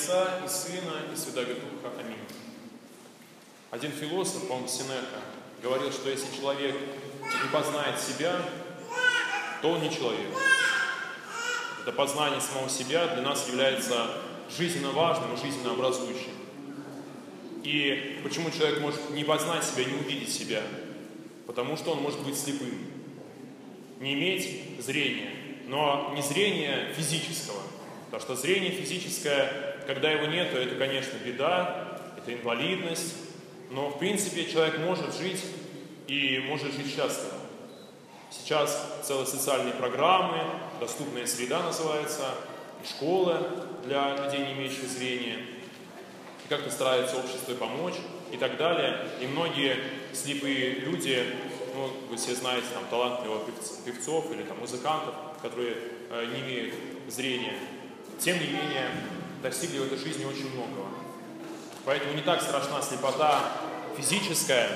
Отца и Сына и Святаго Духа. Аминь. Один философ, по-моему, Сенека, говорил, что если человек не познает себя, то он не человек. Это познание самого себя для нас является жизненно важным и жизненно образующим. И почему человек может не познать себя, не увидеть себя? Потому что он может быть слепым, не иметь зрения, но не зрения физического. Потому что зрение физическое, когда его нет, то это, конечно, беда, это инвалидность. Но, в принципе, человек может жить и может жить счастливо. Сейчас целые социальные программы, доступная среда называется, и школы для людей, не имеющих зрения. И как-то старается общество помочь и так далее. И многие слепые люди, ну, вы все знаете, там, талантливых певцов или там, музыкантов, которые не имеют зрения, тем не менее достигли в этой жизни очень многого. Поэтому не так страшна слепота физическая,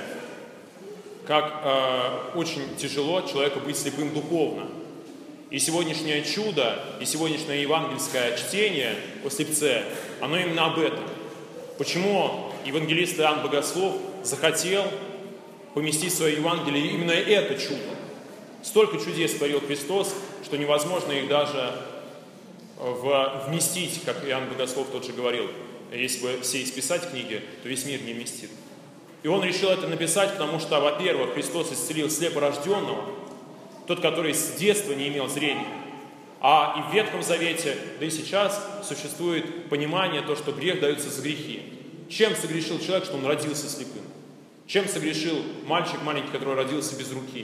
как очень тяжело человеку быть слепым духовно. И сегодняшнее чудо, и сегодняшнее евангельское чтение о слепце, оно именно об этом. Почему евангелист Иоанн Богослов захотел поместить в свое Евангелие именно это чудо? Столько чудес творил Христос, что невозможно их даже вместить, как Иоанн Богослов тот же говорил. Если бы все исписать книги, то весь мир не вместит. И он решил это написать, потому что, во-первых, Христос исцелил слепорожденного, тот, который с детства не имел зрения. А и в Ветхом Завете, да и сейчас существует понимание, то, что грех дается за грехи. Чем согрешил человек, что он родился слепым? Чем согрешил мальчик маленький, который родился без руки?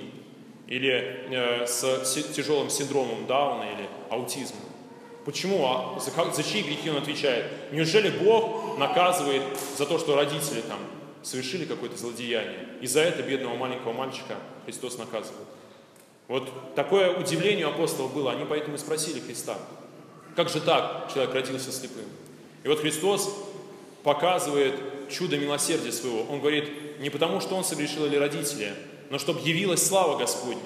Или с тяжелым синдромом Дауна или аутизмом? Почему? За чьи грехи он отвечает? Неужели Бог наказывает за то, что родители там совершили какое-то злодеяние? И за это бедного маленького мальчика Христос наказывает. Вот такое удивление у апостолов было. Они поэтому и спросили Христа: как же так человек родился слепым? И вот Христос показывает чудо милосердия своего. Он говорит, не потому, что он согрешил или родители, но чтобы явилась слава Господня.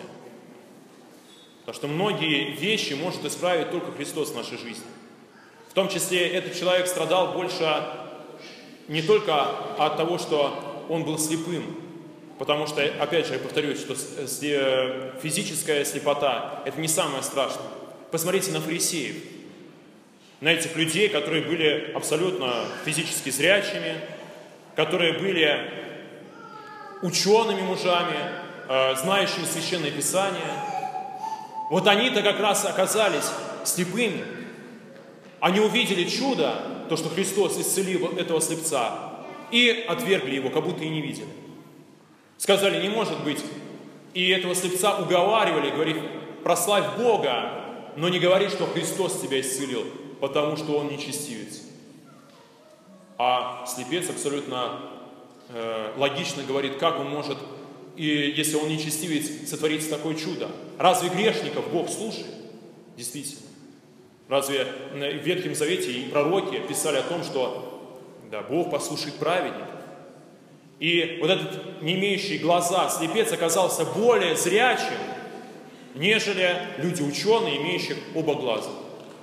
Потому что многие вещи может исправить только Христос в нашей жизни. В том числе этот человек страдал больше не только от того, что он был слепым, потому что, опять же, я повторюсь, что физическая слепота – это не самое страшное. Посмотрите на фарисеев, на этих людей, которые были абсолютно физически зрячими, которые были учеными мужами, знающими Священное Писание. Вот они-то как раз оказались слепыми. Они увидели чудо, то, что Христос исцелил этого слепца, и отвергли его, как будто и не видели. Сказали, не может быть. И этого слепца уговаривали, говорит, прославь Бога, но не говори, что Христос тебя исцелил, потому что он нечестивец. А слепец абсолютно логично говорит, как он может, и если он нечестивец, сотворить такое чудо. Разве грешников Бог слушает? Действительно. Разве в Ветхом Завете и пророки писали о том, что да, Бог послушает праведников? И вот этот не имеющий глаза слепец оказался более зрячим, нежели люди ученые, имеющие оба глаза.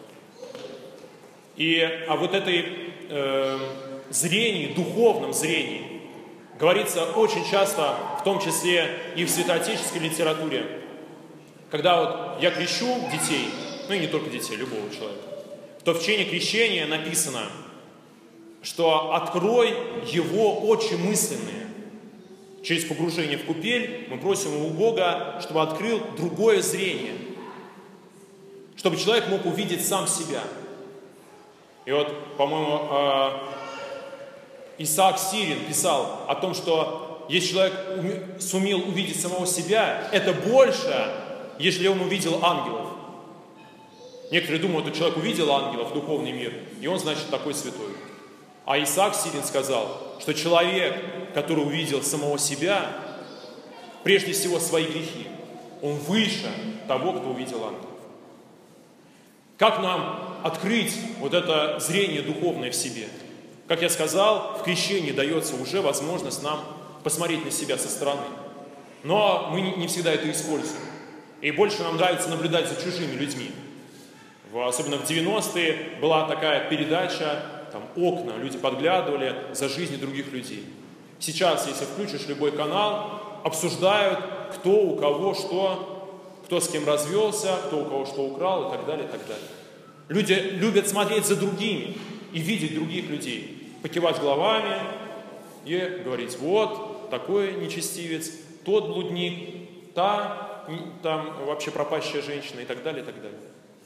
И о вот этой зрении, духовном зрении, говорится очень часто, в том числе и в святоотеческой литературе. Когда вот я крещу детей, ну и не только детей, любого человека, то в чине крещения написано, что открой его очи мысленные. Через погружение в купель мы просим у Бога, чтобы открыл другое зрение, чтобы человек мог увидеть сам себя. И вот, по-моему, Исаак Сирин писал о том, что если человек сумел увидеть самого себя, это больше, если он увидел ангелов. Некоторые думают, что человек увидел ангелов, духовный мир, и он, значит, такой святой. А Исаак Сирин сказал, что человек, который увидел самого себя, прежде всего свои грехи, он выше того, кто увидел ангелов. Как нам открыть вот это зрение духовное в себе? Как я сказал, в крещении дается уже возможность нам посмотреть на себя со стороны. Но мы не всегда это используем. И больше нам нравится наблюдать за чужими людьми. Особенно в 90-е была такая передача там, окна, люди подглядывали за жизнью других людей. Сейчас, если включишь любой канал, обсуждают, кто у кого что, кто с кем развелся, кто у кого что украл и так далее, и так далее. Люди любят смотреть за другими и видеть других людей, покивать головами и говорить: вот такой нечестивец, тот блудник, та там вообще пропащая женщина и так далее, и так далее.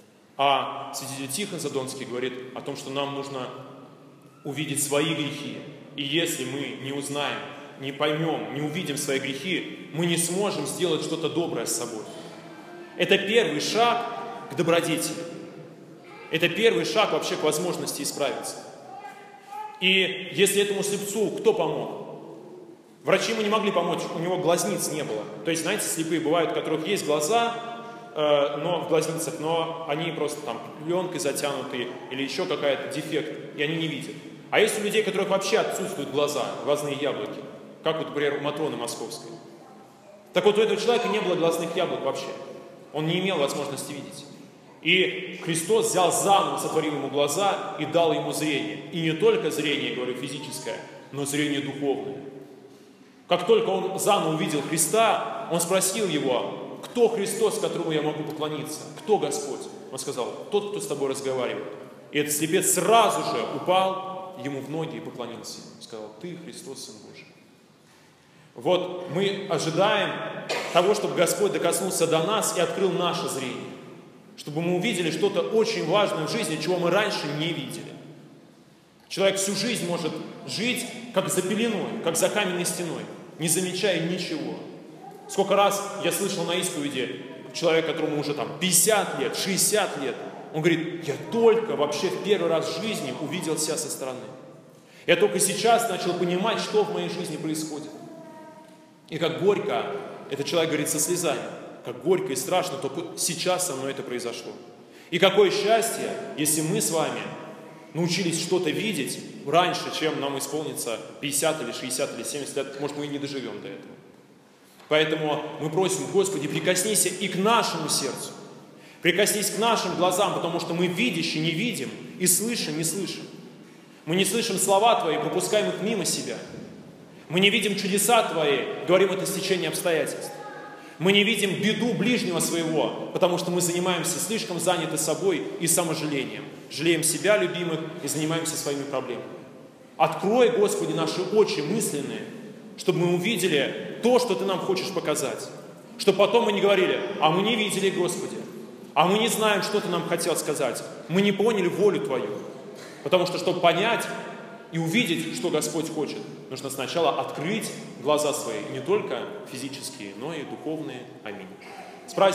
А святитель Тихон Задонский говорит о том, что нам нужно увидеть свои грехи. И если мы не узнаем, не поймем, не увидим свои грехи, мы не сможем сделать что-то доброе с собой. Это первый шаг к добродетели. Это первый шаг вообще к возможности исправиться. И если этому слепцу кто помог? Врачи ему не могли помочь, у него глазниц не было. То есть, знаете, слепые бывают, у которых есть глаза, но в глазницах, но они просто там пленкой затянуты или еще какая-то дефект, и они не видят. А есть у людей, у которых вообще отсутствуют глаза, глазные яблоки, как вот, например, у Матроны Московской. Так вот, у этого человека не было глазных яблок вообще. Он не имел возможности видеть. И Христос взял заново, сотворил ему глаза и дал ему зрение. И не только зрение, говорю, физическое, но зрение духовное. Как только он заново увидел Христа, он спросил его: кто Христос, которому я могу поклониться? Кто Господь? Он сказал: тот, кто с тобой разговаривает. И этот слепец сразу же упал ему в ноги и поклонился ему. Сказал: ты Христос, Сын Божий. Вот мы ожидаем того, чтобы Господь докоснулся до нас и открыл наше зрение. Чтобы мы увидели что-то очень важное в жизни, чего мы раньше не видели. Человек всю жизнь может жить как за пеленой, как за каменной стеной, не замечая ничего. Сколько раз я слышал на исповеди человека, которому уже там 50 лет, 60 лет, он говорит: я только вообще в первый раз в жизни увидел себя со стороны. Я только сейчас начал понимать, что в моей жизни происходит. И как горько, этот человек говорит со слезами, как горько и страшно, только сейчас со мной это произошло. И какое счастье, если мы с вами научились что-то видеть раньше, чем нам исполнится 50 или 60 или 70 лет, может, мы и не доживем до этого. Поэтому мы просим: Господи, прикоснись и к нашему сердцу, прикоснись к нашим глазам, потому что мы видящие не видим и слышим не слышим. Мы не слышим слова Твои, пропускаем их мимо себя. Мы не видим чудеса Твои, говорим это стечение обстоятельств. Мы не видим беду ближнего своего, потому что мы занимаемся слишком заняты собой и саможалением. Жалеем себя, любимых, и занимаемся своими проблемами. Открой, Господи, наши очи мысленные, чтобы мы увидели то, что Ты нам хочешь показать. Чтобы потом мы не говорили: а мы не видели, Господи, а мы не знаем, что Ты нам хотел сказать. Мы не поняли волю Твою. Потому что, чтобы понять и увидеть, что Господь хочет, нужно сначала открыть глаза свои, не только физические, но и духовные. Аминь. С праздником!